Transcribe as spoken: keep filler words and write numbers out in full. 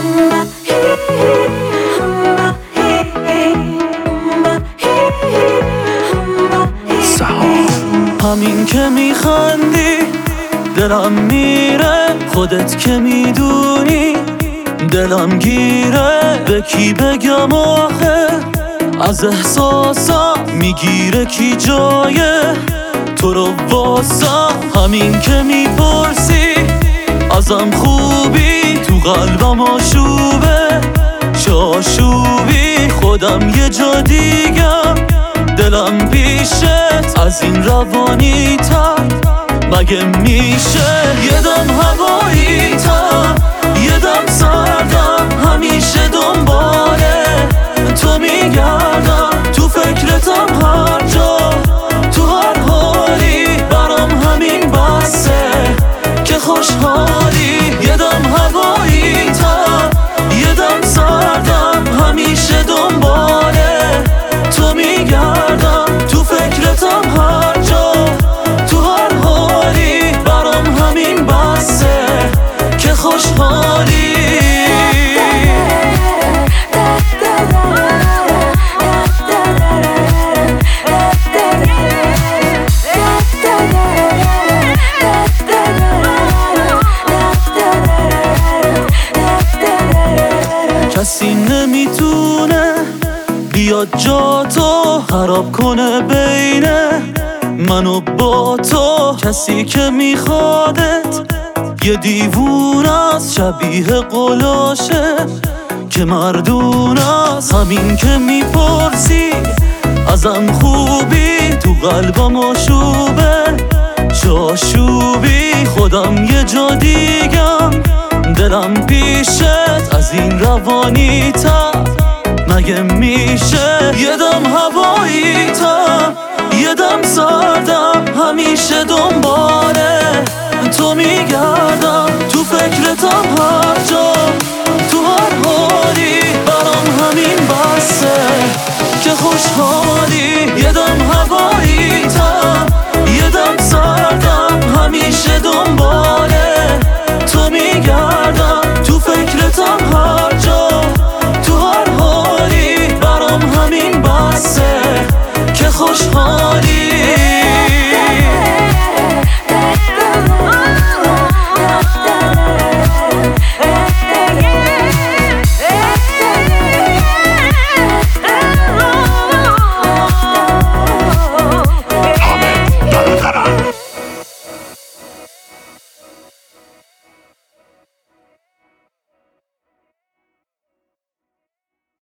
همین که میخندی دلم میره، خودت که میدونی دلم گیره. به کی بگم آخه از احساسم میگیره کی جای تو رو واسم. همین که میپرسی ازم خوبی، تو قلبم آشوبه شاشوبی. خودم یه جا دیگم دلم پیشت، از این روانی تر مگه میشه؟ یه دم هوایی تر یه دم سردم، همیشه دنباله تو میگردم، تو فکرتم هر جا تو هر حالی. برام همین بسه که خوشحالی. یه دم هوایی تر یه دم سردم، همیشه دنباله تو میگردم، تو فکرتم هر جا تو هر حالی. برام همین بسه که خوشحالی. کسی نمیتونه بیاد جا تو خراب کنه بین منو با تو. کسی که میخوادت یه دیوونه است، شبیه قلاشه که مردونه است. همین که میپرسی ازم خوبی، تو قلبم آشوبه شاشوبی. خودم یه جا دیگم دلم پیشت، از این روانی تر مگه میشه؟ یه دم هوایی تر یه دم سردم، همیشه دنباله تو میگردم، تو فکرتم هر جا تو هر حالی. برام همین بسه که خوشحالی. یه دم